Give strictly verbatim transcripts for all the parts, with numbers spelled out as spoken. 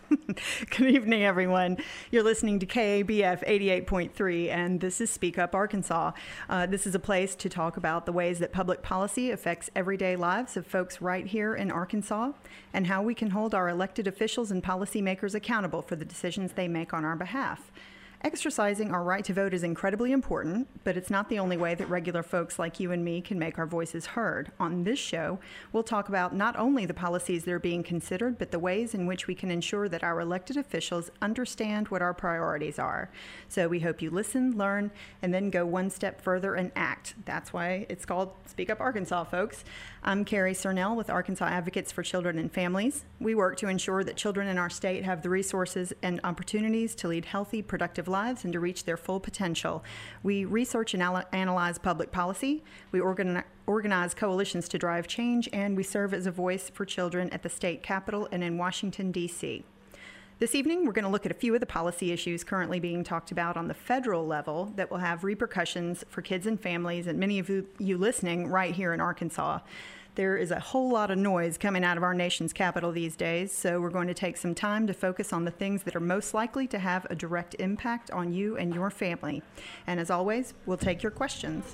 Good evening, everyone. You're listening to K A B F eighty-eight point three, and this is Speak Up Arkansas. Uh, this is a place to talk about the ways that public policy affects everyday lives of folks right here in Arkansas, and how we can hold our elected officials and policymakers accountable for the decisions they make on our behalf. Exercising our right to vote is incredibly important, but it's not the only way that regular folks like you and me can make our voices heard. On this show, we'll talk about not only the policies that are being considered, but the ways in which we can ensure that our elected officials understand what our priorities are. So we hope you listen, learn, and then go one step further and act. That's why it's called Speak Up Arkansas, folks. I'm Carrie Cernell with Arkansas Advocates for Children and Families. We work to ensure that children in our state have the resources and opportunities to lead healthy, productive lives and to reach their full potential. We research and al- analyze public policy, we organi- organize coalitions to drive change, and we serve as a voice for children at the state capitol and in Washington, D C This evening, we're going to look at a few of the policy issues currently being talked about on the federal level that will have repercussions for kids and families, and many of you, you listening right here in Arkansas. There is a whole lot of noise coming out of our nation's capital these days, so we're going to take some time to focus on the things that are most likely to have a direct impact on you and your family. And as always, we'll take your questions.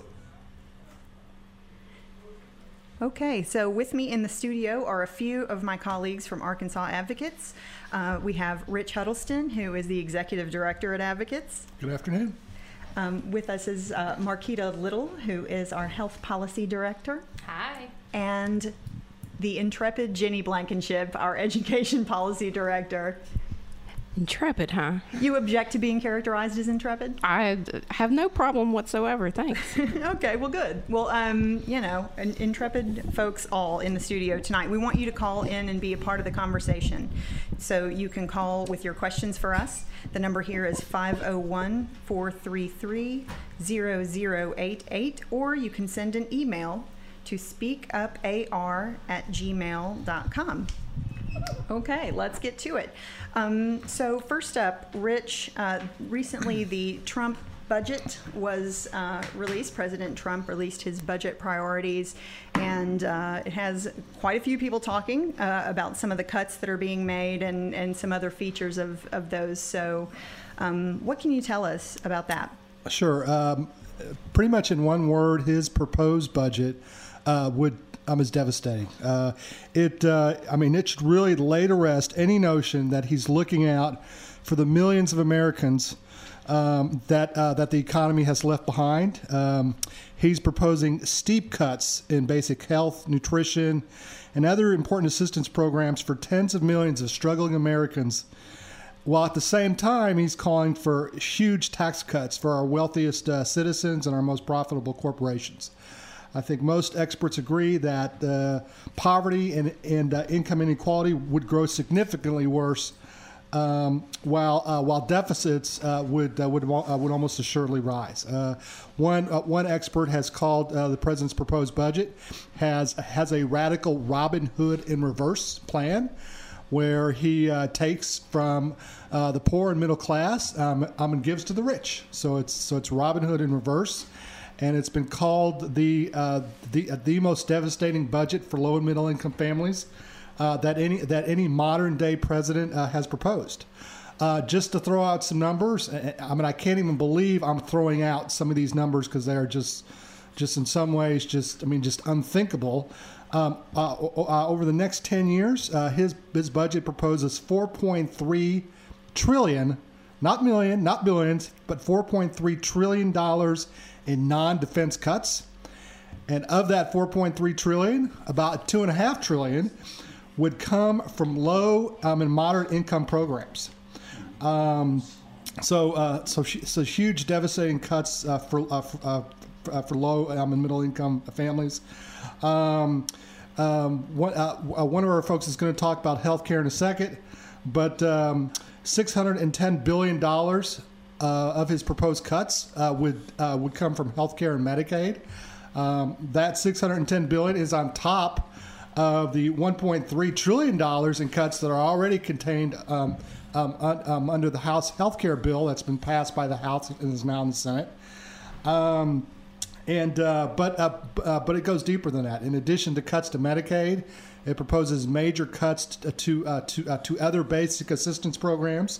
Okay, so with me in the studio are a few of my colleagues from Arkansas Advocates. Uh, we have Rich Huddleston, who is the Executive Director at Advocates. Good afternoon. Um, with us is uh, Marquita Little, who is our Health Policy Director. Hi. And the intrepid Jenny Blankenship, our Education Policy Director. Intrepid, huh? You object to being characterized as intrepid? I have no problem whatsoever, thanks. Okay, well, good. Well, um, you know, in- intrepid folks all in the studio tonight. We want you to call in and be a part of the conversation. So you can call with your questions for us. The number here is five oh one, four three three, zero zero eight eight, or you can send an email to speakupar at gmail dot com. Okay, let's get to it. Um, so first up, Rich, uh, recently the Trump budget was uh, released. President Trump released his budget priorities, and uh, it has quite a few people talking uh, about some of the cuts that are being made and, and some other features of, of those. So um, what can you tell us about that? Sure. Um, pretty much in one word, his proposed budget uh, would um, is devastating. Uh, it, uh, I mean, it should really lay to rest any notion that he's looking out for the millions of Americans um, that uh, that the economy has left behind. Um, he's proposing steep cuts in basic health, nutrition, and other important assistance programs for tens of millions of struggling Americans, while at the same time he's calling for huge tax cuts for our wealthiest uh, citizens and our most profitable corporations. I think most experts agree that uh, poverty and, and uh, income inequality would grow significantly worse, um, while uh, while deficits uh, would uh, would uh, would almost assuredly rise. Uh, one uh, one expert has called uh, the president's proposed budget has has a radical Robin Hood in reverse plan, where he uh, takes from uh, the poor and middle class um, um, and gives to the rich. So it's so it's Robin Hood in reverse. And it's been called the uh, the uh, the most devastating budget for low and middle income families uh, that any that any modern day president uh, has proposed. Uh, just to throw out some numbers, I mean, I can't even believe I'm throwing out some of these numbers because they are just just in some ways just I mean just unthinkable. Um, uh, uh, over the next ten years, uh, his his budget proposes four point three trillion, not million, not billions, but four point three trillion dollars in non-defense cuts, and of that four point three trillion, about two and a half trillion would come from low um, and moderate income programs. Um, so, uh, so, so huge, devastating cuts uh, for uh, for, uh, uh, for low um, and middle income families. Um, um, one, uh, one of our folks is going to talk about healthcare in a second, but um, six hundred ten billion dollars. Uh, of his proposed cuts uh, would uh, would come from healthcare and Medicaid. Um, that six hundred ten billion dollars is on top of the one point three trillion dollars in cuts that are already contained um, um, un, um, under the House healthcare bill that's been passed by the House and is now in the Senate. Um, And uh, but uh, uh, but it goes deeper than that. In addition to cuts to Medicaid, it proposes major cuts to to uh, to, uh, to other basic assistance programs.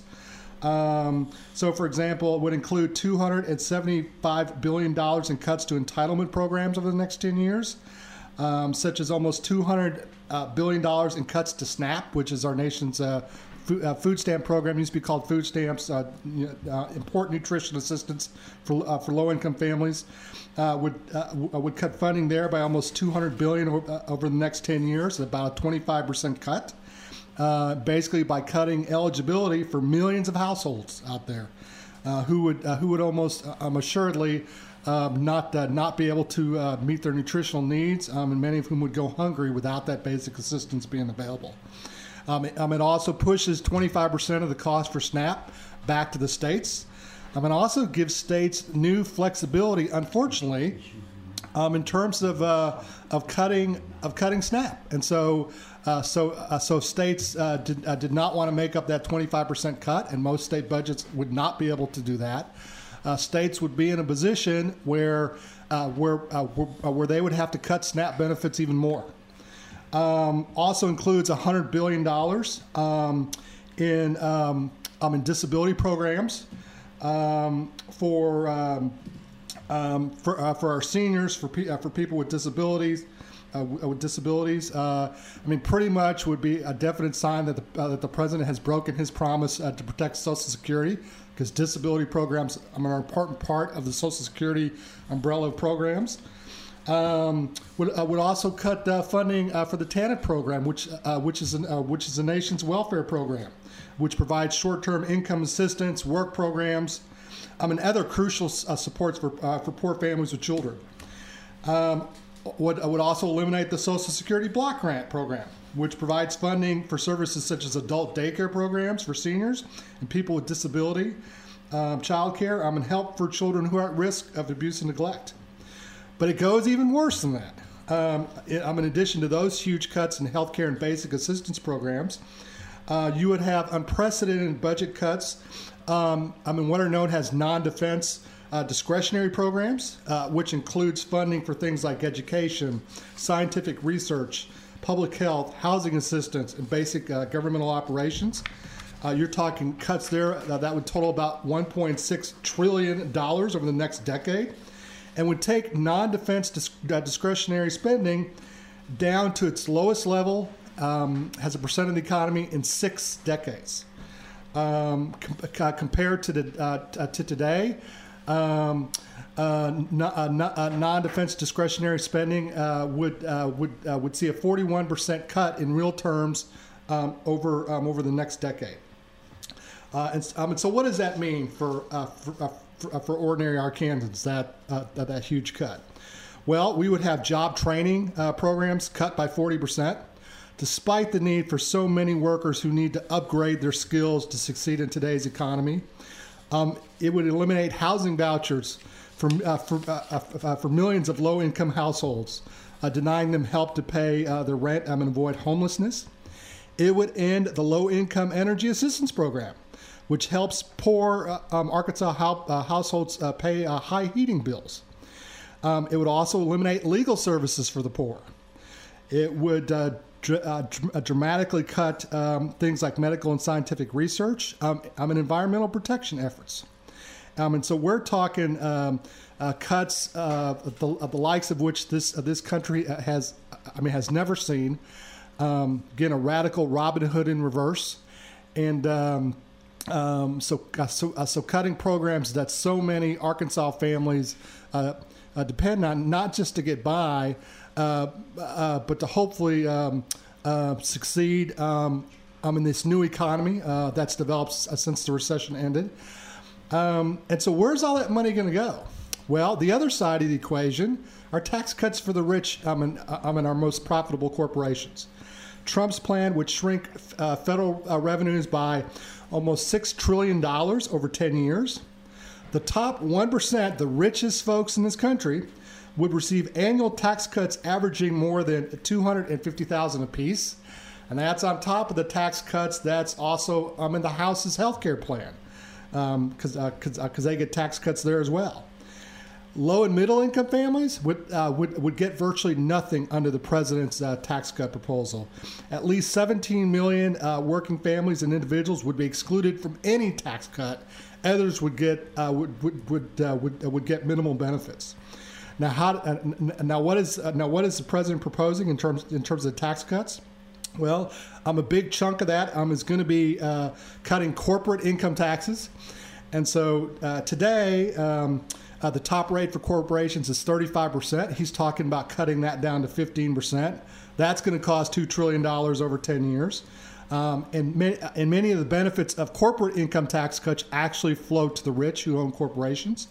Um, so, for example, it would include two hundred seventy-five billion dollars in cuts to entitlement programs over the next ten years, um, such as almost two hundred uh, billion dollars in cuts to SNAP, which is our nation's uh, food, uh, food stamp program. It used to be called food stamps, uh, uh, important nutrition assistance for uh, for low-income families. Uh, would uh, would cut funding there by almost two hundred billion dollars over, uh, over the next ten years, about a twenty-five percent cut. Uh, basically, by cutting eligibility for millions of households out there, uh, who would uh, who would almost um, assuredly um, not uh, not be able to uh, meet their nutritional needs, um, and many of whom would go hungry without that basic assistance being available. Um, it, um, it also pushes twenty-five percent of the cost for SNAP back to the states. Um, it also gives states new flexibility, unfortunately, um, in terms of uh, of cutting of cutting SNAP. And so uh, so uh, so states uh, did uh, did not want to make up that twenty-five percent cut, and most state budgets would not be able to do that. Uh, states would be in a position where uh, where uh, where they would have to cut SNAP benefits even more. Um, also includes one hundred billion dollars um, in um, um, in disability programs. Um, for um, um, for uh, for our seniors, for pe- uh, for people with disabilities, uh, w- with disabilities, uh, I mean, pretty much would be a definite sign that the uh, that the president has broken his promise uh, to protect Social Security, because disability programs are an important part of the Social Security umbrella of programs. Um, would uh, would also cut uh, funding uh, for the TANF program, which uh, which is an, uh, which is the nation's welfare program, which provides short-term income assistance, work programs, um, and other crucial uh, supports for uh, for poor families with children. Um, would uh, would also eliminate the Social Security Block Grant program, which provides funding for services such as adult daycare programs for seniors and people with disability, um, child care, um, and help for children who are at risk of abuse and neglect. But it goes even worse than that. Um, in, um, in addition to those huge cuts in healthcare and basic assistance programs, uh, you would have unprecedented budget cuts. Um, I mean, what are known as non-defense uh, discretionary programs, uh, which includes funding for things like education, scientific research, public health, housing assistance, and basic uh, governmental operations. Uh, you're talking cuts there uh, that would total about one point six trillion dollars over the next decade, and would take non-defense dis- uh, discretionary spending down to its lowest level um, as a percent of the economy in six decades. Um, com- uh, compared to the uh, t- uh, to today, um, uh, n- uh, n- uh, non-defense discretionary spending uh, would uh, would uh, would see a forty-one percent cut in real terms um, over um, over the next decade. Uh, and, um, and so, what does that mean for uh, for, uh, for, uh, for ordinary Arkansans? That, uh, that that huge cut. Well, we would have job training uh, programs cut by forty percent. Despite the need for so many workers who need to upgrade their skills to succeed in today's economy. Um, it would eliminate housing vouchers for, uh, for, uh, uh, for millions of low-income households, uh, denying them help to pay uh, their rent um, and avoid homelessness. It would end the low-income energy assistance program, which helps poor uh, um, Arkansas ho- uh, households uh, pay uh, high heating bills. Um, it would also eliminate legal services for the poor. It would uh, dr- uh, dr- dramatically cut um, things like medical and scientific research um, um, and environmental protection efforts. Um, and so we're talking um, uh, cuts uh, of, the, of the likes of which this uh, this country has, I mean, has never seen. Um, again, a radical Robin Hood in reverse, and um, um, so uh, so uh, so cutting programs that so many Arkansas families uh, uh, depend on, not just to get by. Uh, uh, but to hopefully um, uh, succeed um, um, in this new economy uh, that's developed uh, since the recession ended. Um, and so where's all that money going to go? Well, the other side of the equation are tax cuts for the rich um, and, um, and our most profitable corporations. Trump's plan would shrink uh, federal uh, revenues by almost six trillion dollars over ten years. The top one percent, the richest folks in this country, would receive annual tax cuts averaging more than two hundred fifty thousand dollars apiece. And that's on top of the tax cuts that's also um, in the House's health care plan, because um, uh, cause, uh, cause they get tax cuts there as well. Low and middle income families would, uh, would would get virtually nothing under the president's uh, tax cut proposal. At least seventeen million uh, working families and individuals would be excluded from any tax cut. Others would get uh, would would would, uh, would uh, would get minimal benefits. Now, how uh, now what is uh, now what is the president proposing in terms in terms of tax cuts? Well, um, a big chunk of that um, is going to be uh, cutting corporate income taxes, and so uh, today. Um, Uh, the top rate for corporations is thirty-five percent. He's talking about cutting that down to fifteen percent. That's going to cost two trillion dollars over ten years. Um, and, ma- and many of the benefits of corporate income tax cuts actually flow to the rich who own corporations.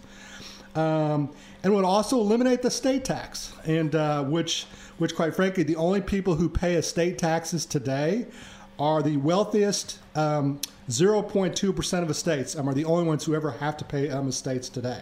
Um, and would also eliminate the state tax, and uh, which, which, quite frankly, the only people who pay estate taxes today are the wealthiest um, zero point two percent of estates. Um, are the only ones who ever have to pay um, estates today.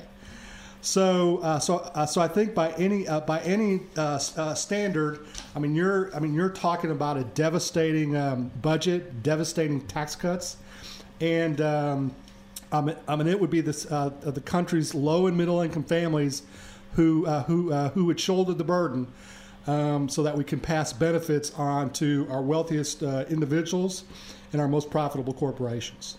So, uh, so, uh, so I think by any uh, by any uh, uh, standard, I mean you're I mean you're talking about a devastating um, budget, devastating tax cuts, and um, I mean, I mean it would be this uh, the country's low and middle income families who uh, who uh, who would shoulder the burden, um, so that we can pass benefits on to our wealthiest uh, individuals and our most profitable corporations.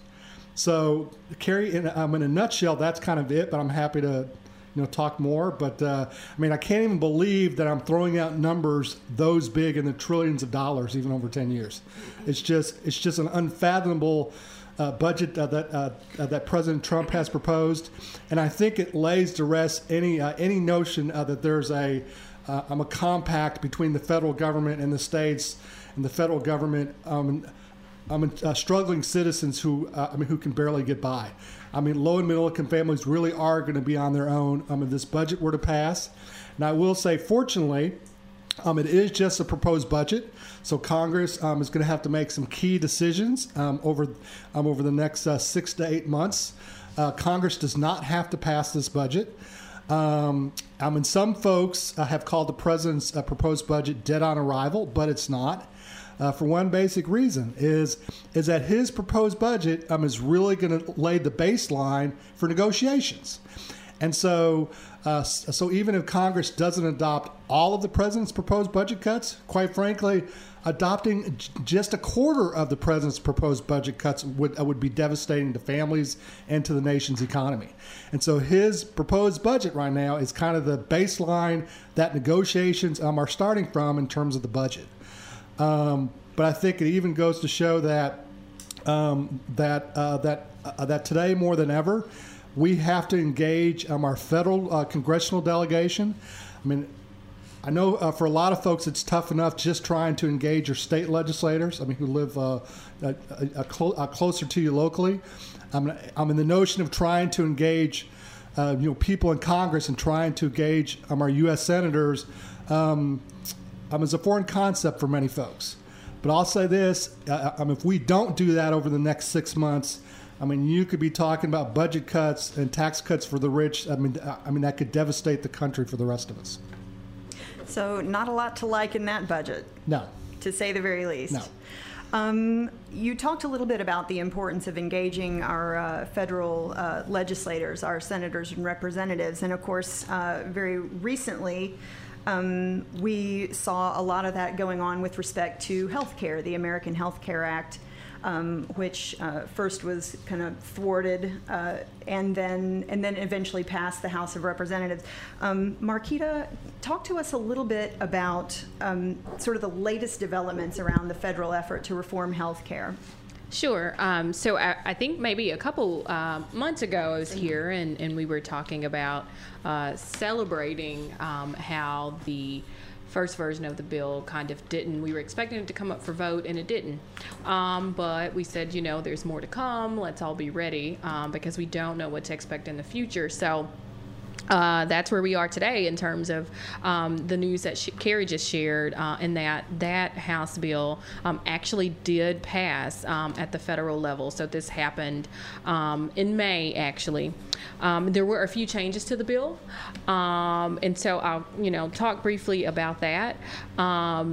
So, Carrie, in, um, in a nutshell, that's kind of it. But I'm happy to. You know, talk more, but uh, I mean, I can't even believe that I'm throwing out numbers those big in the trillions of dollars, even over ten years. It's just, it's just an unfathomable uh, budget uh, that uh, uh, that President Trump has proposed, and I think it lays to rest any uh, any notion uh, that there's a uh, um, a compact between the federal government and the states, and the federal government. Um, I mean, uh, struggling citizens who uh, I mean who can barely get by. I mean, low and middle income families really are going to be on their own um, if this budget were to pass. And I will say, fortunately, um, it is just a proposed budget, so Congress um, is going to have to make some key decisions um, over um, over the next uh, six to eight months. Uh, Congress does not have to pass this budget. Um, I mean, some folks uh, have called the president's uh, proposed budget dead on arrival, but it's not. Uh, for one basic reason is is that his proposed budget um, is really going to lay the baseline for negotiations, and so uh, so even if Congress doesn't adopt all of the president's proposed budget cuts, quite frankly, adopting j- just a quarter of the president's proposed budget cuts would uh, would be devastating to families and to the nation's economy. And so his proposed budget right now is kind of the baseline that negotiations um, are starting from in terms of the budget. Um, but I think it even goes to show that um, that uh, that uh, that today more than ever, we have to engage um, our federal uh, congressional delegation. I mean, I know uh, for a lot of folks it's tough enough just trying to engage your state legislators. I mean, who live uh, a, a clo- a closer to you locally. I mean, I'm in the notion of trying to engage uh, you know people in Congress and trying to engage um, our U S senators. Um, Um, is a foreign concept for many folks. But I'll say this, uh, um, if we don't do that over the next six months, I mean, you could be talking about budget cuts and tax cuts for the rich. I mean, I mean that could devastate the country for the rest of us. So not a lot to like in that budget. No. To say the very least. No. Um, you talked a little bit about the importance of engaging our uh, federal uh, legislators, our senators and representatives. And of course, uh, very recently, Um, we saw a lot of that going on with respect to health care, the American Health Care Act, um, which uh, first was kind of thwarted uh, and then and then eventually passed the House of Representatives. Um, Marquita, talk to us a little bit about um, sort of the latest developments around the federal effort to reform health care. Sure. Um, so I, I think maybe a couple uh, months ago I was here and, and we were talking about uh, celebrating um, how the first version of the bill kind of didn't, we were expecting it to come up for vote and it didn't. Um, but we said, you know, there's more to come. Let's all be ready um, because we don't know what to expect in the future. So Uh, that's where we are today in terms of um, the news that she, Carrie just shared, uh, and that that House bill um, actually did pass um, at the federal level. So this happened um, in May, actually. Um, there were a few changes to the bill, um, and so I'll, you know, talk briefly about that. Um,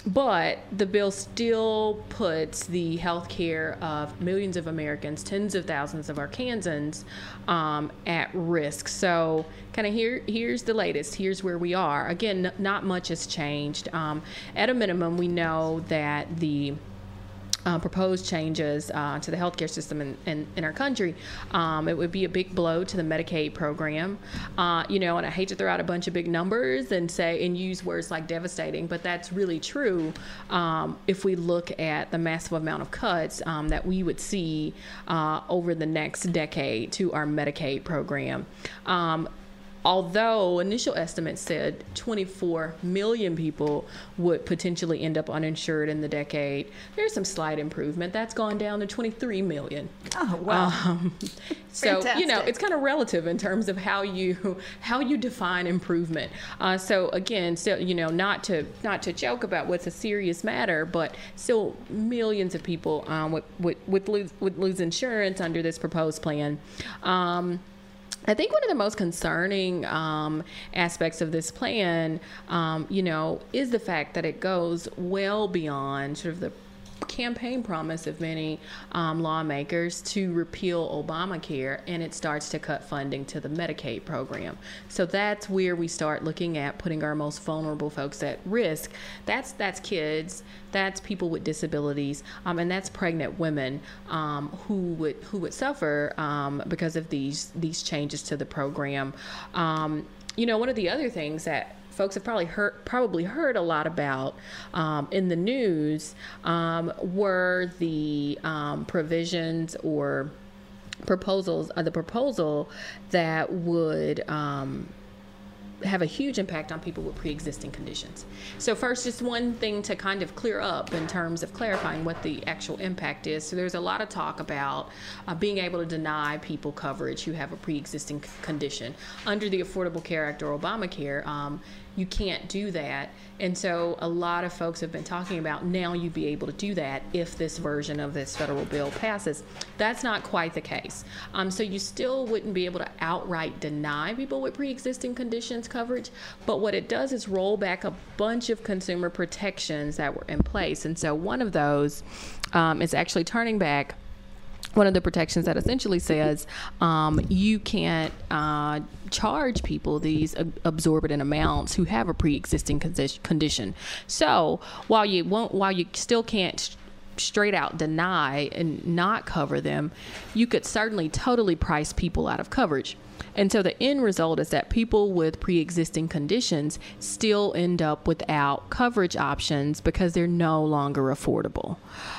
but the bill still puts the health care of millions of Americans, tens of thousands of Arkansans, um, at risk. So kind of here, here's the latest. Here's where we are. Again, n- not much has changed. Um, at a minimum, we know that the Uh, proposed changes uh, to the healthcare system in, in, in our country, um, it would be a big blow to the Medicaid program. Uh, you know, and I hate to throw out a bunch of big numbers and say and use words like devastating, but that's really true um, if we look at the massive amount of cuts um, that we would see uh, over the next decade to our Medicaid program. Um, Although initial estimates said twenty-four million people would potentially end up uninsured in the decade, there's some slight improvement. That's gone down to twenty-three million. Oh, wow. Um, so, Fantastic. you know, it's kind of relative in terms of how you how you define improvement. Uh, so again, still, you know, not to not to joke about what's a serious matter, but still millions of people um, would, would, would, lose, would lose insurance under this proposed plan. Um, I think one of the most concerning um, aspects of this plan, um, you know, is the fact that it goes well beyond sort of the campaign promise of many um, lawmakers to repeal Obamacare, and it starts to cut funding to the Medicaid program. So that's where we start looking at putting our most vulnerable folks at risk. That's that's kids, that's people with disabilities, um, and that's pregnant women um, who would who would suffer um, because of these these changes to the program. Um, you know, one of the other things that folks have probably heard probably heard a lot about um, in the news um, were the um, provisions or proposals, uh, the proposal that would um, have a huge impact on people with pre-existing conditions. So first, just one thing to kind of clear up in terms of clarifying what the actual impact is. So there's a lot of talk about uh, being able to deny people coverage who have a pre-existing c- condition. Under the Affordable Care Act or Obamacare, um, you can't do that. And so a lot of folks have been talking about now you'd be able to do that if this version of this federal bill passes. That's not quite the case. Um, so you still wouldn't be able to outright deny people with pre-existing conditions coverage, but what it does is roll back a bunch of consumer protections that were in place. And so one of those um, is actually turning back one of the protections that essentially says um, you can't uh, charge people these ab- absorbent amounts who have a pre-existing condi- condition. So while you won't, while you still can't sh- straight out deny and not cover them, you could certainly totally price people out of coverage. And so the end result is that people with pre-existing conditions still end up without coverage options because they're no longer affordable.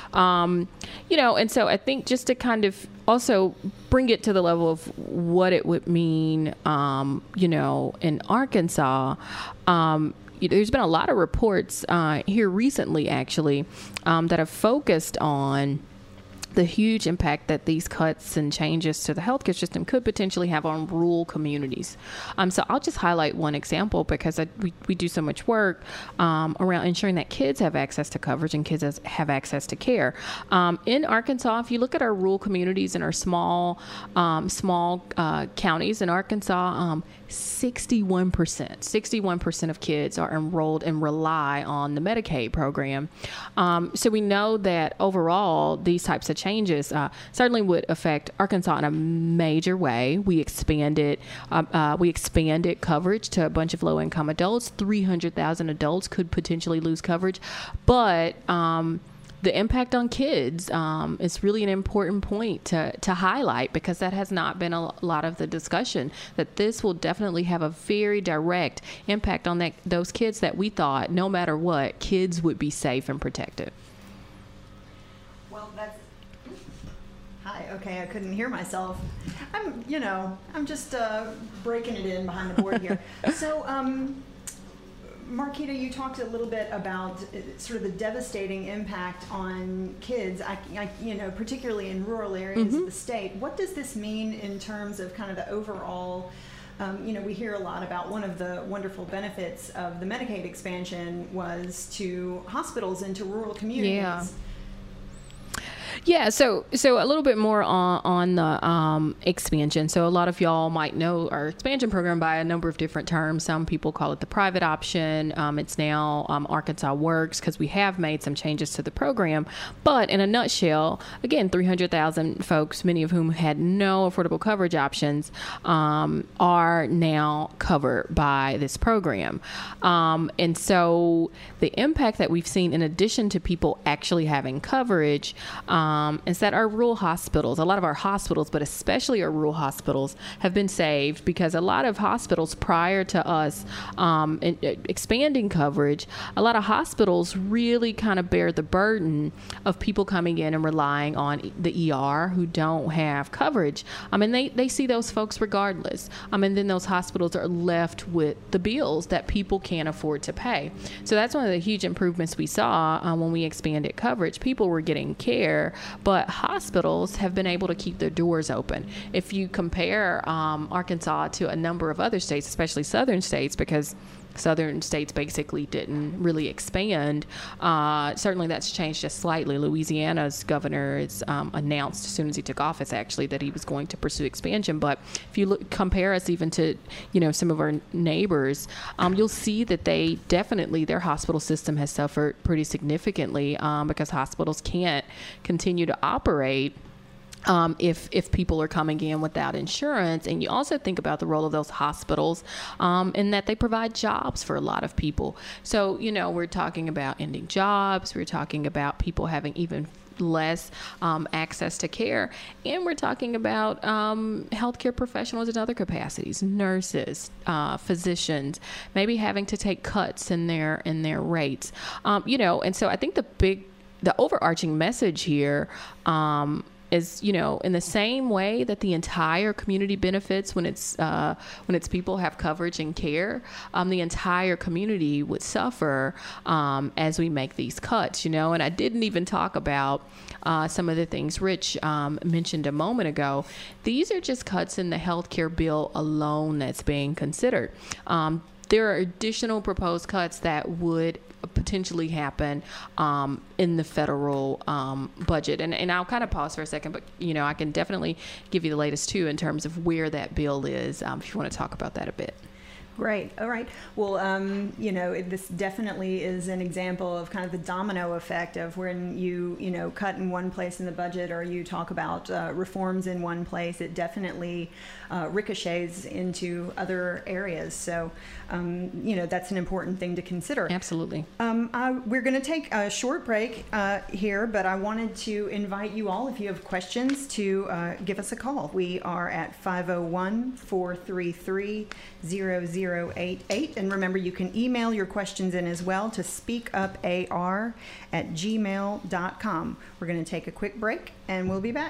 Um, you know, and so I think just to kind of also bring it to the level of what it would mean, um, you know, in Arkansas, um, there's been a lot of reports uh, here recently, actually, um, that have focused on the huge impact that these cuts and changes to the healthcare system could potentially have on rural communities. Um, so I'll just highlight one example because I, we, we do so much work um, around ensuring that kids have access to coverage and kids has, have access to care. Um, in Arkansas, if you look at our rural communities and our small um, small uh, counties in Arkansas, um, sixty-one percent, sixty-one percent of kids are enrolled and rely on the Medicaid program. Um, so we know that overall, these types of changes uh, certainly would affect Arkansas in a major way. We expanded, uh, uh, we expanded coverage to a bunch of low-income adults. three hundred thousand adults could potentially lose coverage, but um, the impact on kids um, is really an important point to, to highlight because that has not been a lot of the discussion, that this will definitely have a very direct impact on that, those kids that we thought, no matter what, kids would be safe and protected. Well, that's... Hi, okay, I couldn't hear myself. I'm, you know, I'm just uh, breaking it in behind the board here. So, um... Marquita, you talked a little bit about sort of the devastating impact on kids, I, I, you know, particularly in rural areas mm-hmm. of the state. What does this mean in terms of kind of the overall, um, you know, we hear a lot about one of the wonderful benefits of the Medicaid expansion was to hospitals into rural communities. Yeah. Yeah, so so a little bit more on, on the um, expansion. So a lot of y'all might know our expansion program by a number of different terms. Some people call it the private option. Um, it's now um, Arkansas Works, because we have made some changes to the program. But in a nutshell, again, three hundred thousand folks, many of whom had no affordable coverage options, um, are now covered by this program. Um, and so the impact that we've seen, in addition to people actually having coverage, um, is that our rural hospitals, a lot of our hospitals, but especially our rural hospitals, have been saved, because a lot of hospitals prior to us um, in, uh, expanding coverage, a lot of hospitals really kind of bear the burden of people coming in and relying on the E R who don't have coverage. I mean, they, they see those folks regardless. I mean, then those hospitals are left with the bills that people can't afford to pay. So that's one of the huge improvements we saw um, when we expanded coverage. People were getting care, but hospitals have been able to keep their doors open. If you compare um, Arkansas to a number of other states, especially southern states, because southern states basically didn't really expand. Uh, certainly that's changed just slightly. Louisiana's governor has um, announced as soon as he took office, actually, that he was going to pursue expansion. But if you look, compare us even to, you know, some of our neighbors, um, you'll see that they definitely, their hospital system has suffered pretty significantly um, because hospitals can't continue to operate Um, if if people are coming in without insurance. And you also think about the role of those hospitals um, in that they provide jobs for a lot of people. So, you know, we're talking about ending jobs. We're talking about people having even less um, access to care. And we're talking about um, healthcare professionals in other capacities, nurses, uh, physicians, maybe having to take cuts in their in their rates. Um, you know, and so I think the big, the overarching message here um, is, you know, in the same way that the entire community benefits when it's uh, when its people have coverage and care, um, the entire community would suffer um, as we make these cuts, you know. And I didn't even talk about uh, some of the things Rich um, mentioned a moment ago. These are just cuts in the healthcare bill alone that's being considered. Um, there are additional proposed cuts that would potentially happen um, in the federal um, budget. And, and I'll kind of pause for a second, but, you know, I can definitely give you the latest, too, in terms of where that bill is, um, if you want to talk about that a bit. Great. All right. Well, um, you know, it, this definitely is an example of kind of the domino effect of when you, you know, cut in one place in the budget, or you talk about uh, reforms in one place, it definitely uh, ricochets into other areas. So, um, you know, that's an important thing to consider. Absolutely. Um, I, we're going to take a short break uh, here, but I wanted to invite you all, if you have questions, to uh, give us a call. We are at five oh one, four three three, zero zero eight eight. And remember, you can email your questions in as well to speakupar at gmail dot com. We're going to take a quick break, and we'll be back.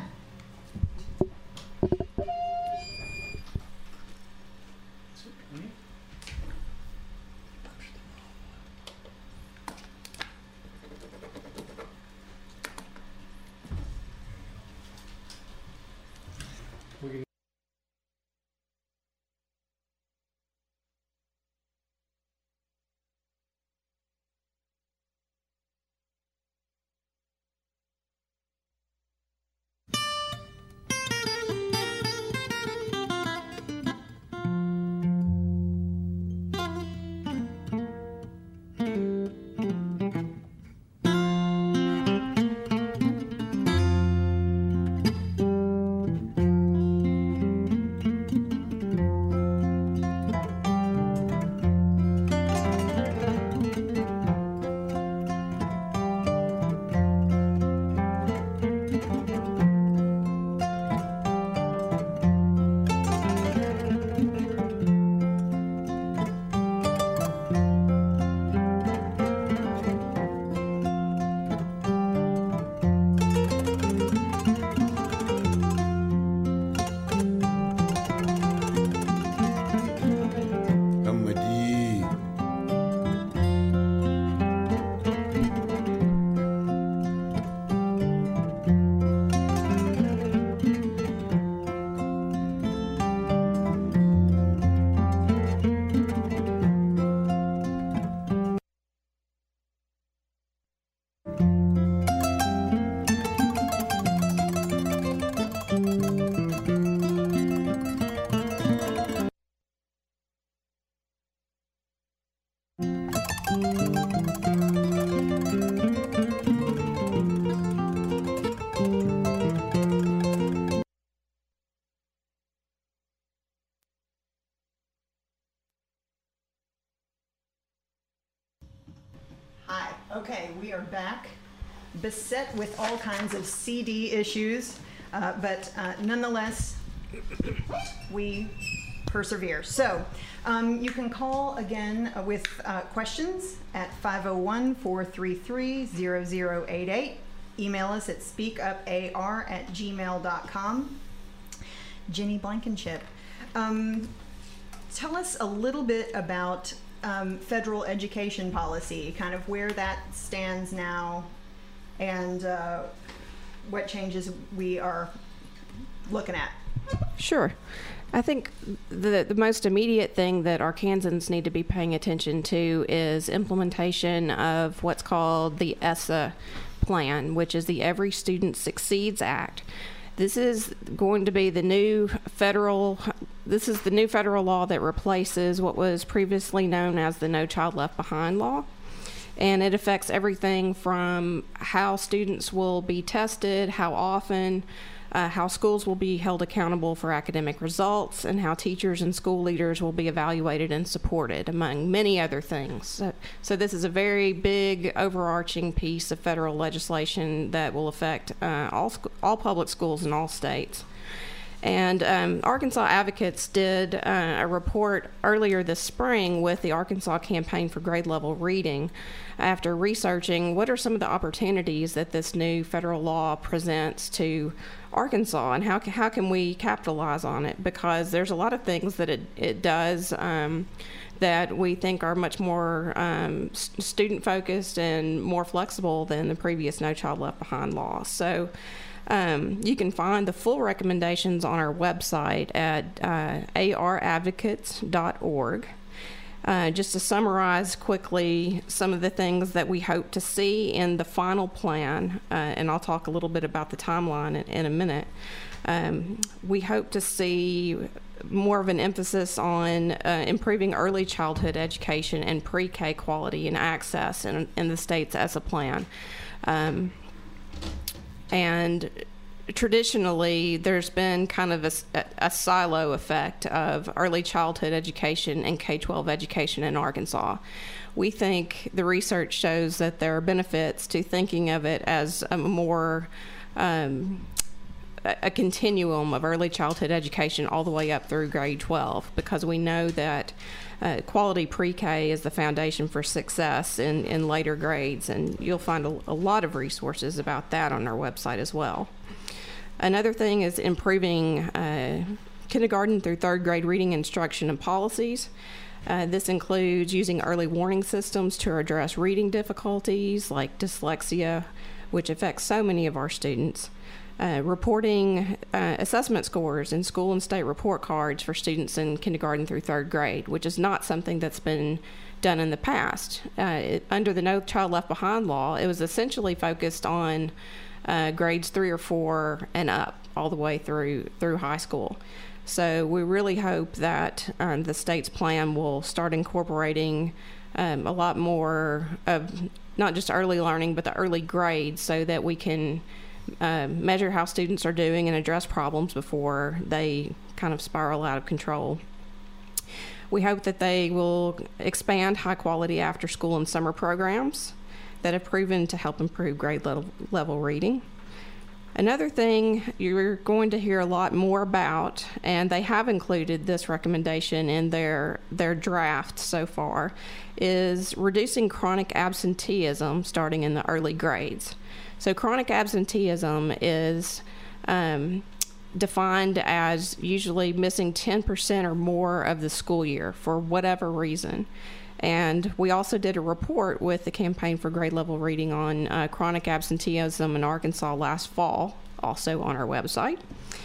Okay, we are back, beset with all kinds of C D issues, uh, but uh, nonetheless, we persevere. So um, you can call again uh, with uh, questions at five oh one, four three three, zero zero eight eight. Email us at speakupar at gmail dot com. Jenny Blankenship, um, tell us a little bit about um, federal education policy, kind of where that stands now, and uh, what changes we are looking at. Sure. I think the the most immediate thing that Arkansans need to be paying attention to is implementation of what's called the ESSA plan, which is the Every Student Succeeds Act. This is going to be the new federal, this is the new federal law that replaces what was previously known as the No Child Left Behind law. And it affects everything from how students will be tested, how often, uh, how schools will be held accountable for academic results, and how teachers and school leaders will be evaluated and supported, among many other things. So, so this is a very big, overarching piece of federal legislation that will affect uh, all sc- all public schools in all states. And um, Arkansas Advocates did uh, a report earlier this spring with the Arkansas Campaign for Grade Level Reading after researching what are some of the opportunities that this new federal law presents to Arkansas and how, how can we capitalize on it, because there's a lot of things that it, it does um, that we think are much more um, student-focused and more flexible than the previous No Child Left Behind law. So Um, you can find the full recommendations on our website at uh, a r advocates dot org. Uh, just to summarize quickly some of the things that we hope to see in the final plan, uh, and I'll talk a little bit about the timeline in, in a minute. Um, we hope to see more of an emphasis on uh, improving early childhood education and pre-K quality and access in, in the state's ESSA plan. Um, And traditionally, there's been kind of a, a silo effect of early childhood education and K twelve education in Arkansas. We think the research shows that there are benefits to thinking of it as a more um, a continuum of early childhood education all the way up through grade twelve, because we know that uh, quality pre-K is the foundation for success in, in later grades, and you'll find a, a lot of resources about that on our website as well. Another thing is improving uh, kindergarten through third grade reading instruction and policies. Uh, this includes using early warning systems to address reading difficulties like dyslexia, which affects so many of our students. Uh, reporting uh, assessment scores in school and state report cards for students in kindergarten through third grade, which is not something that's been done in the past. Uh, it, under the No Child Left Behind law, it was essentially focused on uh, grades three or four and up, all the way through through high school. So we really hope that um, the state's plan will start incorporating um, a lot more of not just early learning, but the early grades, so that we can Uh, measure how students are doing and address problems before they kind of spiral out of control. We hope that they will expand high-quality after-school and summer programs that have proven to help improve grade level, level reading. Another thing you're going to hear a lot more about, and they have included this recommendation in their, their draft so far, is reducing chronic absenteeism starting in the early grades. So chronic absenteeism is um, defined as usually missing ten percent or more of the school year for whatever reason. And we also did a report with the Campaign for Grade Level Reading on uh, chronic absenteeism in Arkansas last fall, also on our website.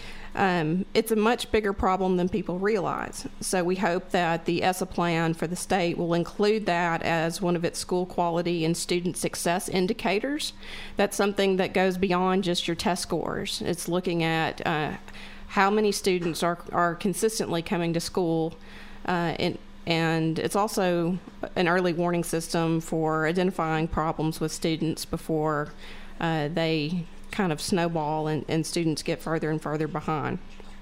Um, it's a much bigger problem than people realize. So we hope that the ESSA plan for the state will include that as one of its school quality and student success indicators. That's something that goes beyond just your test scores. It's looking at uh, how many students are, are consistently coming to school, uh, and, and it's also an early warning system for identifying problems with students before uh, they kind of snowball and, and students get further and further behind.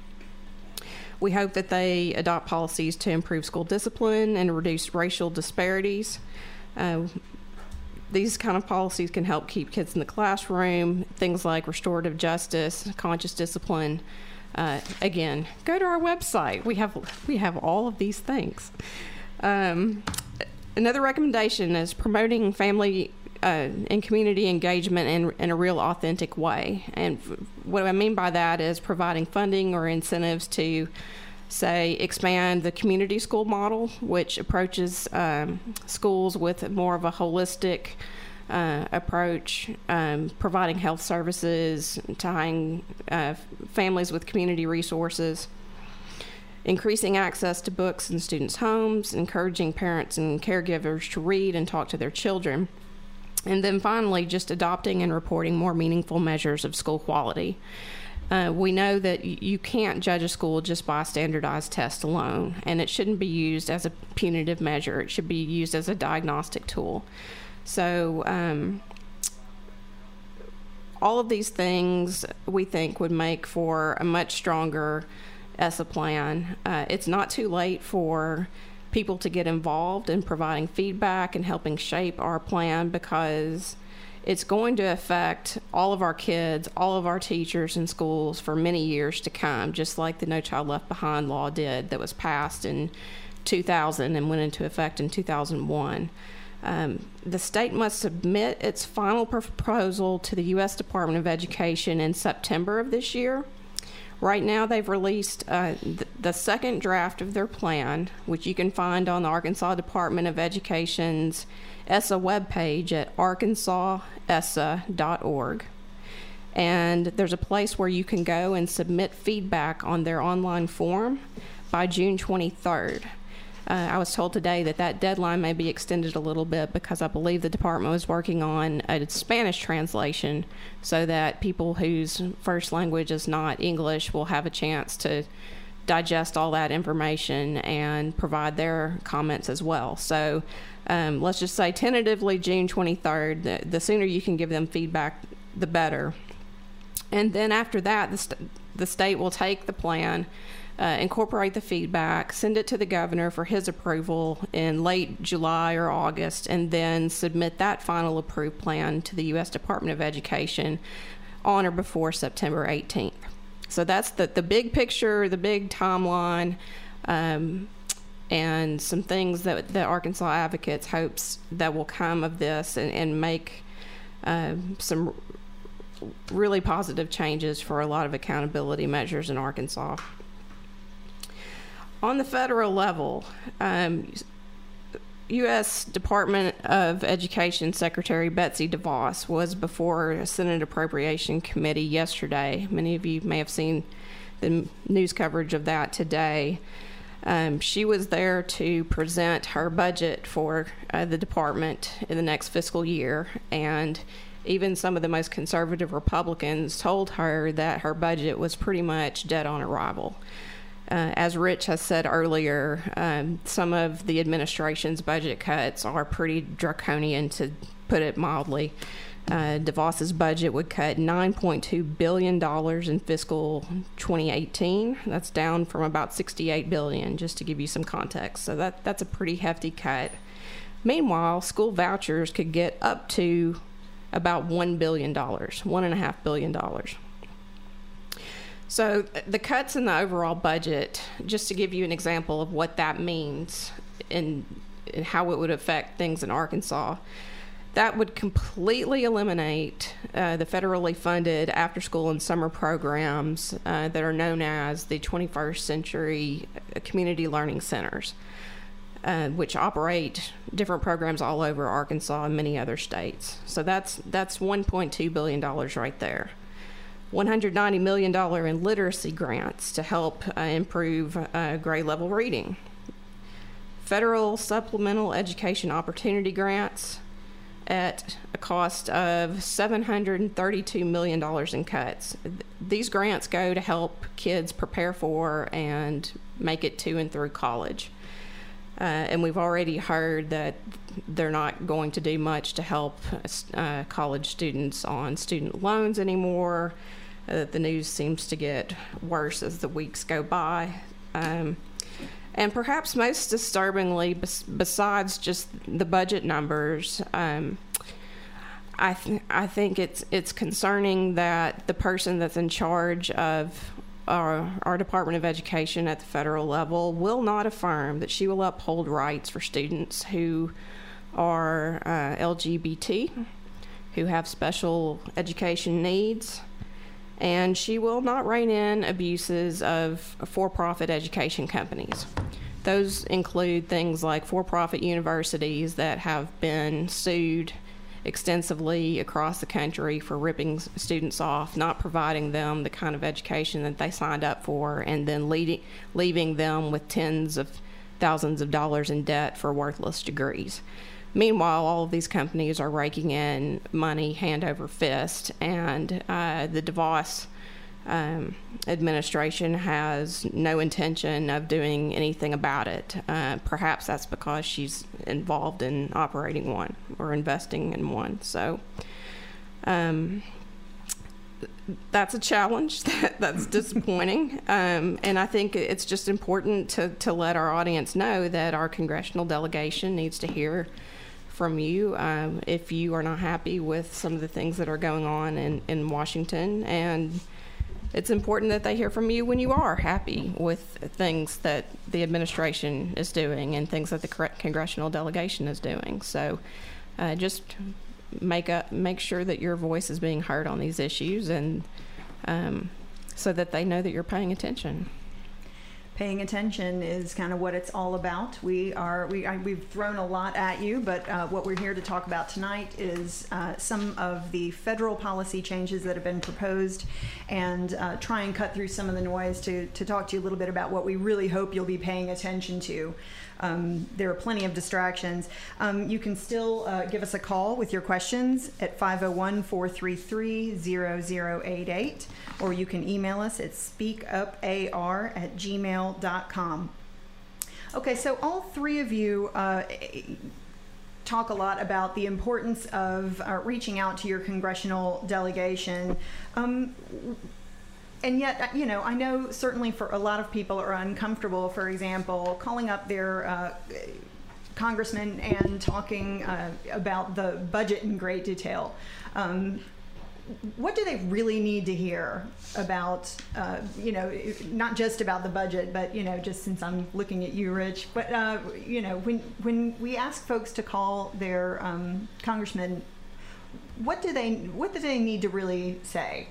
We hope that they adopt policies to improve school discipline and reduce racial disparities. Uh, these kind of policies can help keep kids in the classroom, things like restorative justice, conscious discipline. Uh, again, go to our website. We have we have all of these things. Um, another recommendation is promoting family uh, and community engagement in, in a real authentic way. And what I mean by that is providing funding or incentives to, say, expand the community school model, which approaches um, schools with more of a holistic uh, approach, um, providing health services, tying uh, families with community resources, increasing access to books in students' homes, encouraging parents and caregivers to read and talk to their children, and then finally, just adopting and reporting more meaningful measures of school quality. Uh, we know that y- you can't judge a school just by a standardized test alone, and it shouldn't be used as a punitive measure. It should be used as a diagnostic tool. So um, all of these things we think would make for a much stronger E S S A plan. Uh, it's not too late for people to get involved in providing feedback and helping shape our plan, because it's going to affect all of our kids, all of our teachers in schools for many years to come, just like the No Child Left Behind law did that was passed in two thousand and went into effect in two thousand one. Um, the state must submit its final proposal to the U S Department of Education in September of this year. Right now, they've released uh, th- the second draft of their plan, which you can find on the Arkansas Department of Education's E S S A webpage at arkansas ess a dot org. And there's a place where you can go and submit feedback on their online form by June twenty-third. Uh, I was told today that that deadline may be extended a little bit because I believe the department was working on a Spanish translation so that people whose first language is not English will have a chance to digest all that information and provide their comments as well. So um, let's just say tentatively June twenty-third. The, the sooner you can give them feedback, the better. And then after that, the, st- the state will take the plan, Uh, incorporate the feedback, send it to the governor for his approval in late July or August, and then submit that final approved plan to the U S Department of Education on or before September eighteenth. So that's the, the big picture, the big timeline, um, and some things that, that Arkansas Advocates hopes that will come of this and, and make uh, some really positive changes for a lot of accountability measures in Arkansas. On the federal level, um, U S Department of Education Secretary Betsy DeVos was before a Senate Appropriation Committee yesterday. Many of you may have seen the news coverage of that today. Um, she was there to present her budget for uh, the department in the next fiscal year, and even some of the most conservative Republicans told her that her budget was pretty much dead on arrival. Uh, as Rich has said earlier, um, some of the administration's budget cuts are pretty draconian, to put it mildly. Uh, DeVos's budget would cut nine point two billion dollars in fiscal twenty eighteen. That's down from about sixty-eight billion dollars, just to give you some context. So that that's a pretty hefty cut. Meanwhile, school vouchers could get up to about one billion dollars, one point five billion dollars. So the cuts in the overall budget, just to give you an example of what that means and, and how it would affect things in Arkansas, that would completely eliminate uh, the federally funded after-school and summer programs uh, that are known as the twenty-first century Community Learning Centers, uh, which operate different programs all over Arkansas and many other states. So that's that's one point two billion dollars right there. one hundred ninety million dollars in literacy grants to help uh, improve uh, grade level reading. Federal supplemental education opportunity grants at a cost of seven hundred thirty-two million dollars in cuts. These grants go to help kids prepare for and make it to and through college. Uh, and we've already heard that they're not going to do much to help uh, college students on student loans anymore. Uh, the news seems to get worse as the weeks go by. Um, and perhaps most disturbingly, bes- besides just the budget numbers, um, I th- I think it's it's concerning that the person that's in charge of our, our Department of Education at the federal level will not affirm that she will uphold rights for students who are uh, L G B T, who have special education needs, and she will not rein in abuses of for-profit education companies. Those include things like for-profit universities that have been sued extensively across the country for ripping students off, not providing them the kind of education that they signed up for, and then leading, leaving them with tens of thousands of dollars in debt for worthless degrees. Meanwhile, all of these companies are raking in money hand over fist, and uh, the DeVos um, administration has no intention of doing anything about it. Uh, perhaps that's because she's involved in operating one or investing in one. So um, that's a challenge. That, that's disappointing. Um, and I think it's just important to, to let our audience know that our congressional delegation needs to hear from you um, if you are not happy with some of the things that are going on in, in Washington. And it's important that they hear from you when you are happy with things that the administration is doing and things that the congressional delegation is doing. So uh, just make a, make sure that your voice is being heard on these issues, and um, so that they know that you're paying attention. Paying attention is kind of what it's all about. We are we I, we've thrown a lot at you, but uh, what we're here to talk about tonight is uh, some of the federal policy changes that have been proposed, and uh, try and cut through some of the noise to to talk to you a little bit about what we really hope you'll be paying attention to. Um, there are plenty of distractions. Um, you can still uh, give us a call with your questions at five oh one, four three three, zero zero eight eight, or you can email us at speakupar at gmail dot com. Okay, so all three of you uh, talk a lot about the importance of uh, reaching out to your congressional delegation. Um, And yet, you know, I know certainly for a lot of people are uncomfortable, for example, calling up their uh, congressman and talking uh, about the budget in great detail. Um, what do they really need to hear about, uh, you know, not just about the budget, but, you know, just since I'm looking at you, Rich, but, uh, you know, when, when we ask folks to call their um, congressman, what do they, what do they need to really say?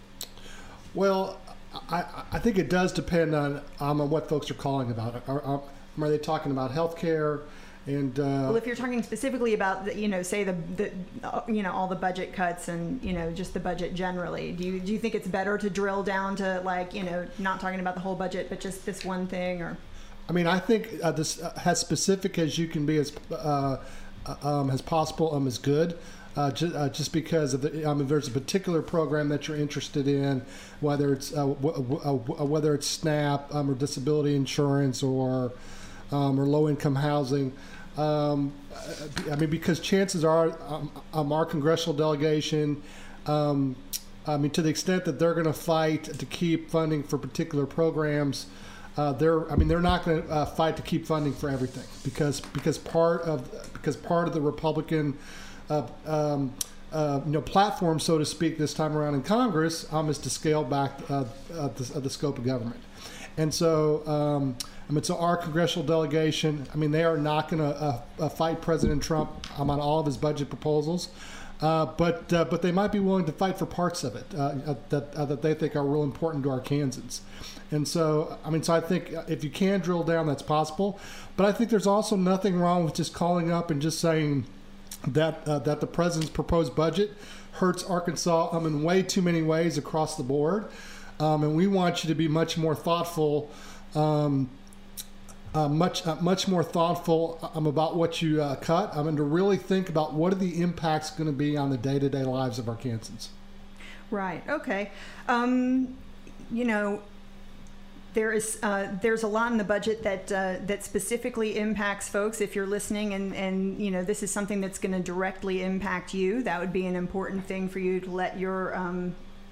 Well, I, I think it does depend on um, on what folks are calling about. Are, are, are they talking about health care? And uh, well, if you're talking specifically about the, you know, say the, the uh, you know, all the budget cuts and, you know, just the budget generally, do you do you think it's better to drill down to, like, you know, not talking about the whole budget but just this one thing? Or I mean, I think uh, this uh, as specific as you can be as uh, um, as possible um, is good. Uh, ju- uh, just because of the, I mean, there's a particular program that you're interested in, whether it's uh, w- w- uh, whether it's SNAP um, or disability insurance or um, or low-income housing. Um, I mean, because chances are, um, um, our congressional delegation, um, I mean, to the extent that they're going to fight to keep funding for particular programs, uh, they're, I mean, they're not going to uh, fight to keep funding for everything, because because part of because part of the Republican Uh, um, uh, you know, platform, so to speak, this time around in Congress um, is to scale back uh, uh, the, uh, the scope of government. And so, um, I mean, so our congressional delegation, I mean, they are not going to uh, uh, fight President Trump um, on all of his budget proposals, uh, but uh, but they might be willing to fight for parts of it uh, uh, that uh, that they think are real important to Arkansans. And so, I mean, so I think if you can drill down, that's possible. But I think there's also nothing wrong with just calling up and just saying that uh, that the president's proposed budget hurts Arkansas um, in way too many ways across the board, um, and we want you to be much more thoughtful, um, uh, much uh, much more thoughtful um, about what you uh, cut, um, and to really think about what are the impacts going to be on the day-to-day lives of Arkansans. Right. Okay. Um, you know. There is uh, there's a lot in the budget that uh, that specifically impacts folks. If you're listening and, and you know, this is something that's going to directly impact you, that would be an important thing for you to let your um,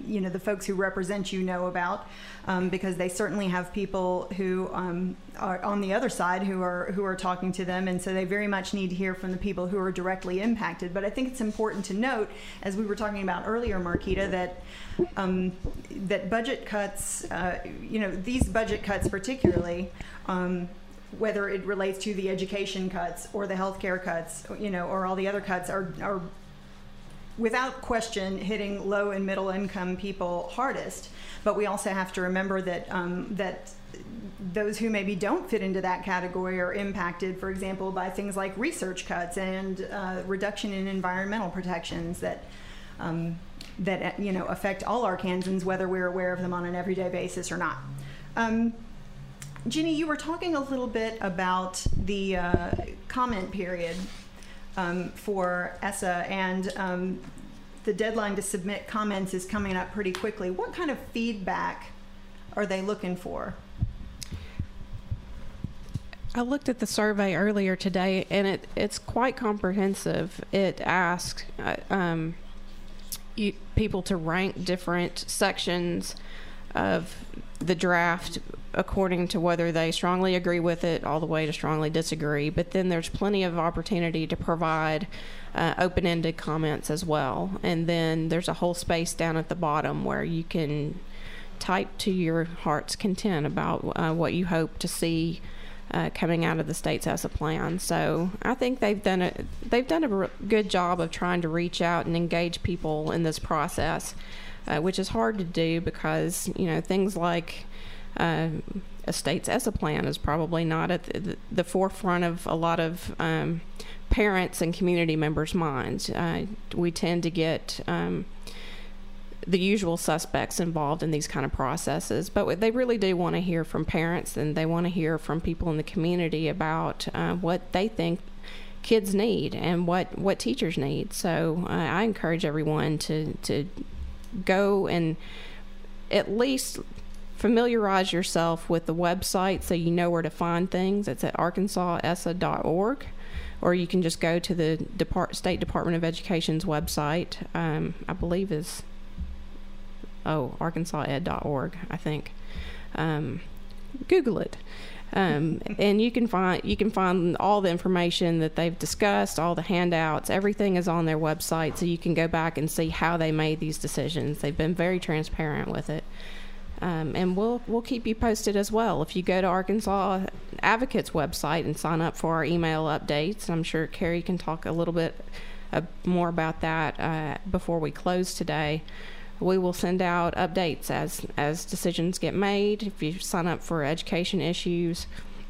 you know, the folks who represent you know about, um, because they certainly have people who um, are on the other side who are who are talking to them, and so they very much need to hear from the people who are directly impacted. But I think it's important to note, as we were talking about earlier, Marquita, that um, that budget cuts, uh, you know, these budget cuts particularly, um, whether it relates to the education cuts or the healthcare cuts, you know, or all the other cuts, are, are without question hitting low and middle income people hardest. But we also have to remember that um, that those who maybe don't fit into that category are impacted, for example, by things like research cuts and uh, reduction in environmental protections that um, that you know affect all Arkansans, whether we're aware of them on an everyday basis or not. Um, Ginny, you were talking a little bit about the uh, comment period um, for E S A, and um, the deadline to submit comments is coming up pretty quickly. What kind of feedback are they looking for? I looked at the survey earlier today, and it, it's quite comprehensive. It asks uh, um, you, people to rank different sections of the draft according to whether they strongly agree with it all the way to strongly disagree. But then there's plenty of opportunity to provide uh, open-ended comments as well. And then there's a whole space down at the bottom where you can type to your heart's content about uh, what you hope to see uh, coming out of the state's E S A plan. So I think they've done a they've done a good job of trying to reach out and engage people in this process, uh, which is hard to do because you know things like uh, a state's E S A plan is probably not at the, the forefront of a lot of um, parents and community members' minds. Uh, we tend to get um, the usual suspects involved in these kind of processes, but they really do want to hear from parents, and they want to hear from people in the community about uh, what they think kids need and what, what teachers need. So uh, I encourage everyone to, to go and at least familiarize yourself with the website so you know where to find things. It's at arkansas e s a dot org, or you can just go to the Depart- State Department of Education's website, um, I believe is oh, arkansas ed dot org, I think. Um, Google it. Um, and you can find you can find all the information that they've discussed, all the handouts, everything is on their website, so you can go back and see how they made these decisions. They've been very transparent with it. Um, and we'll we'll keep you posted as well. If you go to Arkansas Advocate's website and sign up for our email updates, I'm sure Carrie can talk a little bit uh, more about that uh, before we close today. We will send out updates as, as decisions get made, if you sign up for education issues,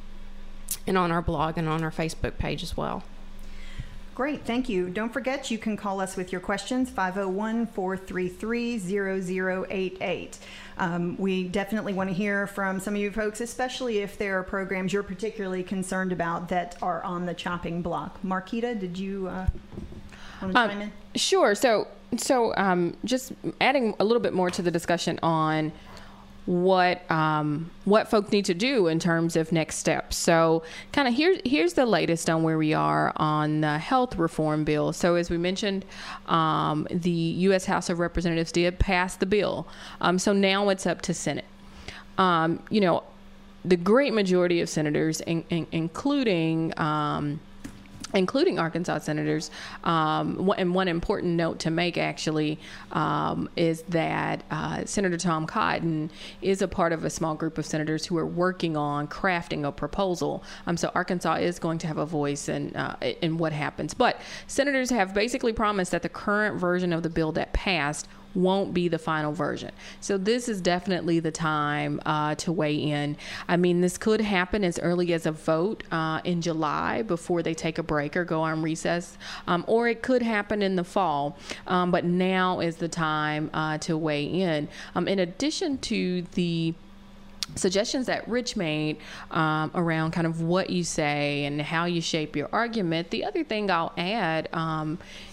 and on our blog and on our Facebook page as well. Great, thank you. Don't forget, you can call us with your questions, five oh one, four three three, zero zero eight eight. Um, we definitely want to hear from some of you folks, especially if there are programs you're particularly concerned about that are on the chopping block. Marquita, did you uh, want to um, chime in? Sure. So, so um, just adding a little bit more to the discussion on what um, what folks need to do in terms of next steps. So kind of here, here's the latest on where we are on the health reform bill. So as we mentioned, um, the U S House of Representatives did pass the bill. Um, so now it's up to Senate. Um, you know, the great majority of senators, in, in, including um, including Arkansas senators. Um, and one important note to make, actually, um, is that uh, Senator Tom Cotton is a part of a small group of senators who are working on crafting a proposal. Um, so Arkansas is going to have a voice in, uh, in what happens. But senators have basically promised that the current version of the bill that passed won't be the final version. So this is definitely the time uh, to weigh in. I mean, this could happen as early as a vote uh, in July before they take a break or go on recess, um, or it could happen in the fall. Um, but now is the time uh, to weigh in. Um, in addition to the suggestions that Rich made um, around kind of what you say and how you shape your argument, the other thing I'll add um,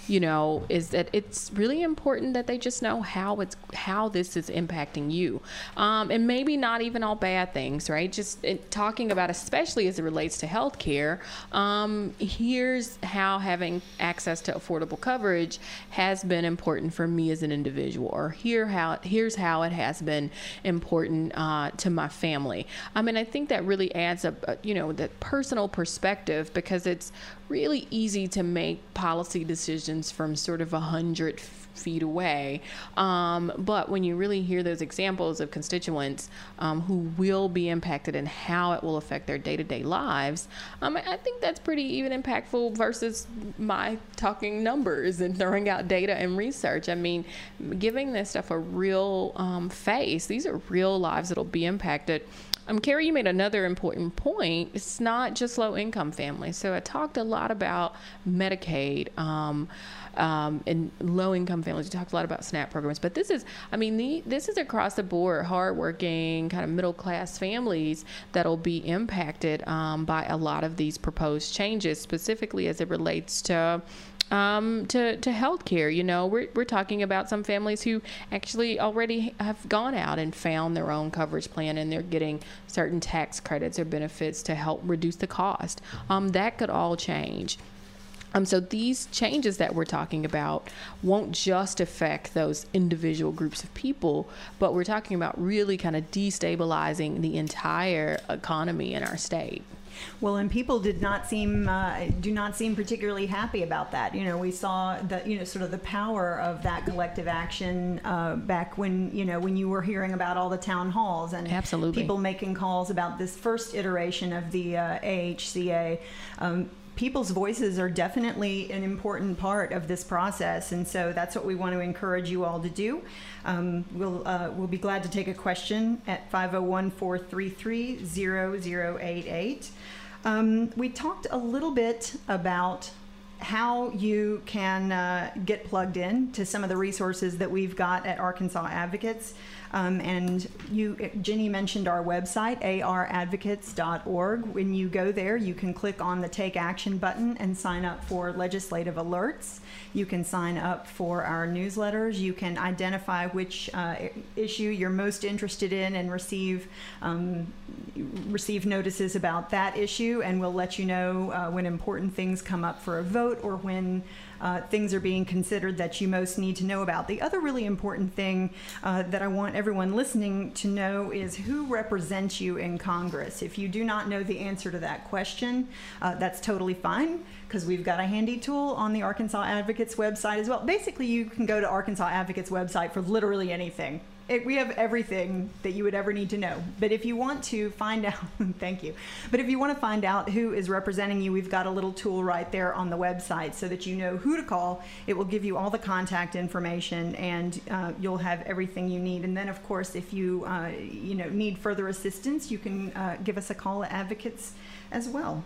you know, is that it's really important that they just know how it's how this is impacting you, um, and maybe not even all bad things, right? Just it, talking about, especially as it relates to healthcare. Um, here's how having access to affordable coverage has been important for me as an individual, or here how here's how it has been important uh, to my family. I mean, I think that really adds up, uh, you know, that personal perspective, because it's really easy to make policy decisions from sort of a hundred feet away. Um, but when you really hear those examples of constituents um, who will be impacted and how it will affect their day-to-day lives, um, I think that's pretty even impactful versus my talking numbers and throwing out data and research. I mean, giving this stuff a real um, face. These are real lives that'll be impacted. Um, Carrie, you made another important point. It's not just low-income families. So I talked a lot about Medicaid um, um, and low-income families. We talked a lot about SNAP programs. But this is, I mean, the, this is across the board, hardworking, kind of middle-class families that'll be impacted um, by a lot of these proposed changes, specifically as it relates to Um, to, to healthcare. You know, we're, we're talking about some families who actually already have gone out and found their own coverage plan, and they're getting certain tax credits or benefits to help reduce the cost. Um, that could all change. Um, so these changes that we're talking about won't just affect those individual groups of people, but we're talking about really kind of destabilizing the entire economy in our state. Well, and people did not seem uh, do not seem particularly happy about that. You know, we saw the you know sort of the power of that collective action uh, back when you know when you were hearing about all the town halls and Absolutely. people making calls about this first iteration of the uh, A H C A. Um, People's voices are definitely an important part of this process, and so that's what we want to encourage you all to do. Um, we'll uh, we'll be glad to take a question at five oh one, four three three, zero zero eight eight. Um, we talked a little bit about how you can uh, get plugged in to some of the resources that we've got at Arkansas Advocates. Um, and you, Jenny mentioned our website, a r advocates dot org. When you go there, you can click on the Take Action button and sign up for legislative alerts. You can sign up for our newsletters. You can identify which uh, issue you're most interested in and receive um, receive notices about that issue, and we'll let you know uh, when important things come up for a vote or when Uh, things are being considered that you most need to know about. The other really important thing uh, that I want everyone listening to know is who represents you in Congress. If you do not know the answer to that question, uh, that's totally fine, because we've got a handy tool on the Arkansas Advocates website as well. Basically, you can go to Arkansas Advocates website for literally anything. It, we have everything that you would ever need to know. But if you want to find out, thank you. But if you want to find out who is representing you, we've got a little tool right there on the website so that you know who to call. It will give you all the contact information, and uh, you'll have everything you need. And then, of course, if you uh, you know need further assistance, you can uh, give us a call at Advocates as well.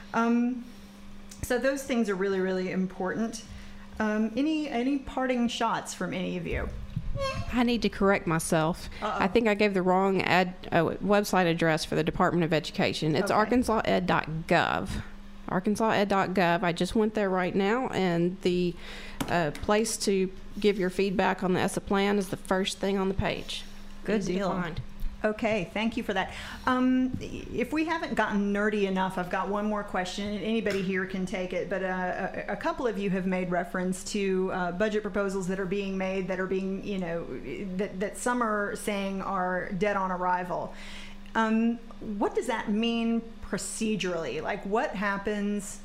Um, so those things are really, really important. Um, any any parting shots from any of you? I need to correct myself. Uh-oh. I think I gave the wrong ad, uh, website address for the Department of Education. It's Okay. arkansas ed dot gov. arkansas ed dot gov. I just went there right now, and the uh, place to give your feedback on the E S S A plan is the first thing on the page. Good Easy to deal. find. Okay, thank you for that. Um, if we haven't gotten nerdy enough, I've got one more question, and anybody here can take it. But uh, a, a couple of you have made reference to uh, budget proposals that are being made that are being, you know, that, that some are saying are dead on arrival. Um, what does that mean procedurally? Like, what happens?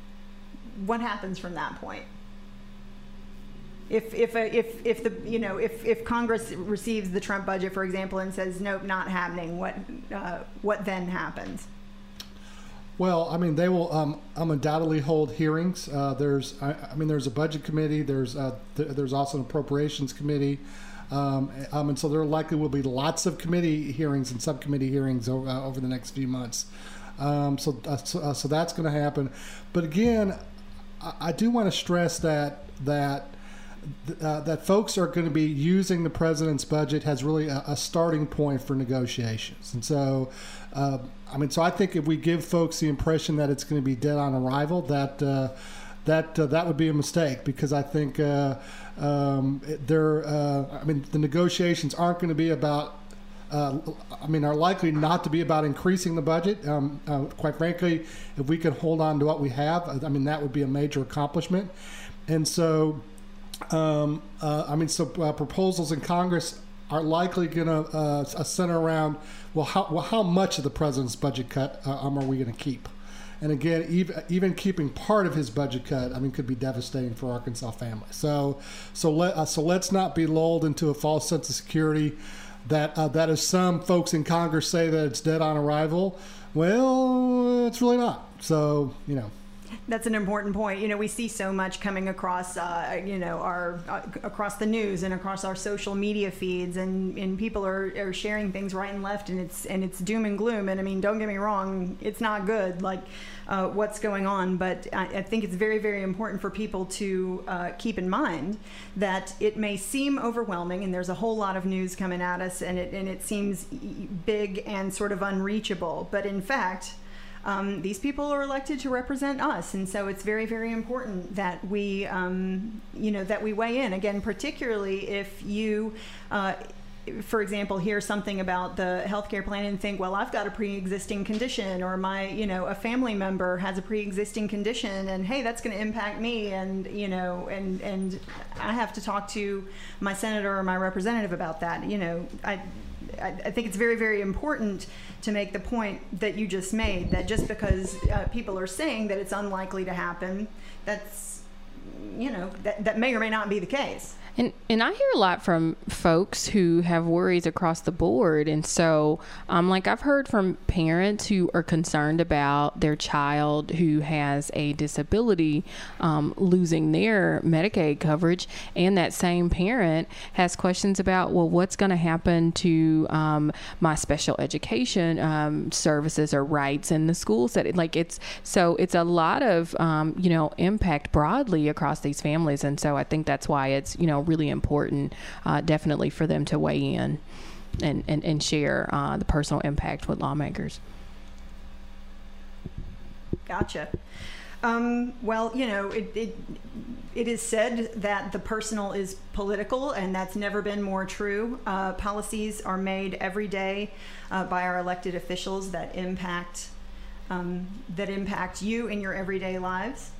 What happens from that point? If if a, if if the you know if, if Congress receives the Trump budget, for example, and says nope, not happening, what uh, what then happens? Well, I mean, they will um, um, undoubtedly hold hearings. Uh, there's, I, I mean, there's a budget committee. There's uh, th- there's also an appropriations committee, um, um, and so there likely will be lots of committee hearings and subcommittee hearings over, uh, over the next few months. Um, so uh, so, uh, so that's going to happen. But again, I, I do want to stress that that. Uh, that folks are going to be using the president's budget has really a, a starting point for negotiations. And so, uh, I mean, so I think if we give folks the impression that it's going to be dead on arrival, that uh, that uh, that would be a mistake, because I think uh, um, there. Uh, I mean, the negotiations aren't going to be about. Uh, I mean, are likely not to be about increasing the budget. Um, uh, quite frankly, if we can hold on to what we have, I mean, that would be a major accomplishment. And so, um, uh, I mean, so uh, proposals in Congress are likely going to uh, center around, well, how well, how much of the president's budget cut uh, um, are we going to keep? And again, even even keeping part of his budget cut, I mean, could be devastating for Arkansas families. So, so let uh, so let's not be lulled into a false sense of security that uh, that as some folks in Congress say that it's dead on arrival. Well, it's really not. So, you know. That's an important point. You know, we see so much coming across, uh, you know, our uh, across the news and across our social media feeds, and, and people are, are sharing things right and left, and it's and it's doom and gloom. And I mean, don't get me wrong, it's not good, like uh, what's going on. But I, I think it's very, very important for people to uh, keep in mind that it may seem overwhelming, and there's a whole lot of news coming at us, and it and it seems big and sort of unreachable. But in fact, Um, these people are elected to represent us, and so it's very, very important that we, um, you know, that we weigh in. Again, particularly if you, uh, for example, hear something about the healthcare plan and think, well, I've got a pre-existing condition, or my, you know, a family member has a pre-existing condition, and hey, that's going to impact me, and you know, and and I have to talk to my senator or my representative about that. You know, I. I think it's very, very important to make the point that you just made, that just because uh, people are saying that it's unlikely to happen, that's, you know, that, that may or may not be the case. And and I hear a lot from folks who have worries across the board. And so, um, like I've heard from parents who are concerned about their child who has a disability um, losing their Medicaid coverage. And that same parent has questions about, well, what's going to happen to um, my special education um, services or rights in the school setting? Like it's, so it's a lot of, um, you know, impact broadly across these families. And so I think that's why it's, you know, really important, uh, definitely for them to weigh in and, and, and share uh, the personal impact with lawmakers. Gotcha. Um, well, you know, it, it it is said that the personal is political, and that's never been more true. Uh, policies are made every day uh, by our elected officials that impact um, that impact you in your everyday lives.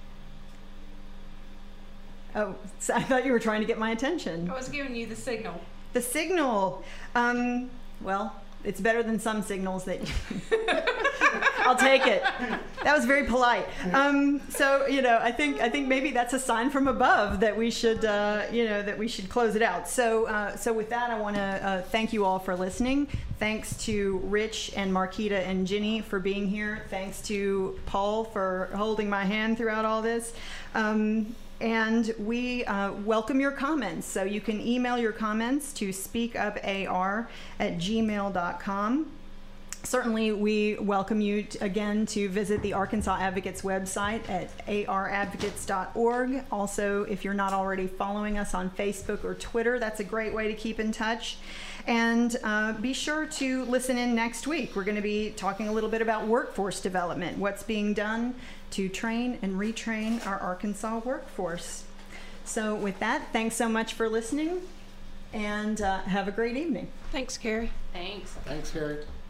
Oh, so I thought you were trying to get my attention. I was giving you the signal. The signal. Um, well, it's better than some signals that I'll take it. That was very polite. Um, so, you know, I think I think maybe that's a sign from above that we should, uh, you know, that we should close it out. So, uh, so with that, I want to uh, thank you all for listening. Thanks to Rich and Marquita and Ginny for being here. Thanks to Paul for holding my hand throughout all this. Um, And we uh, welcome your comments. So you can email your comments to speakupar at gmail dot com. Certainly, we welcome you t- again to visit the Arkansas Advocates website at a r advocates dot org. Also, if you're not already following us on Facebook or Twitter, that's a great way to keep in touch. And uh, be sure to listen in next week. We're going to be talking a little bit about workforce development, what's being done to train and retrain our Arkansas workforce. So with that, thanks so much for listening, and uh, have a great evening. Thanks, Carrie. Thanks. Thanks, Harry.